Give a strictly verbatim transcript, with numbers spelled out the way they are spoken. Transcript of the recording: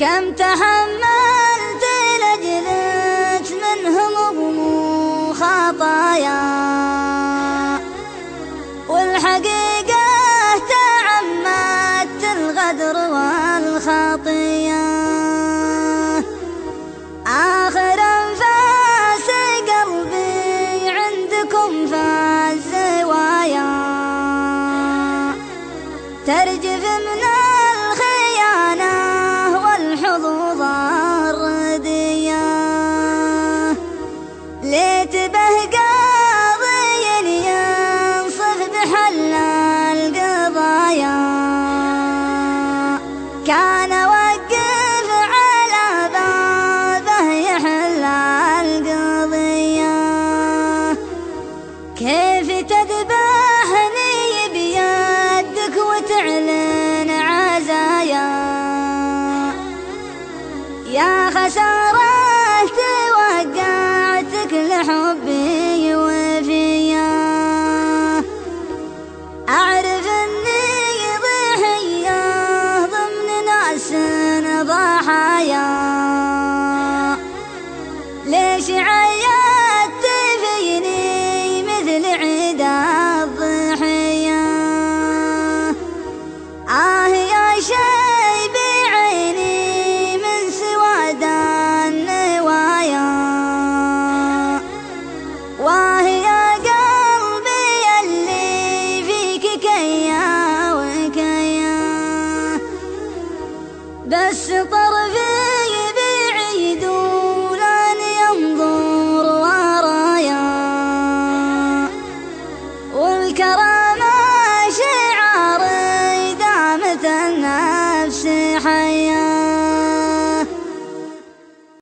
كم تحملت لجلت من هموم وخطايا، والحقيقة تعمدت الغدر والخطية. آخر أنفاس قلبي عندكم في الزوايا، ترجف من الخيانة والحظوظ الردية. ليت به قاضي ينصف بحل القضايا، كان وقف على بابه يحل القضية. كيف تذبحني بيدك وتعلن عزايا، يا خسارة توقعتك لحبي وفيا. أعرف إني ضحية ضمن ناس ضحايا، ليش عيدت فيني مثل عيد الضحية. آه يا شي بعيني من سواد النوايا، واه يا قلبي اللي فيك كيا وكيا. بس طرفي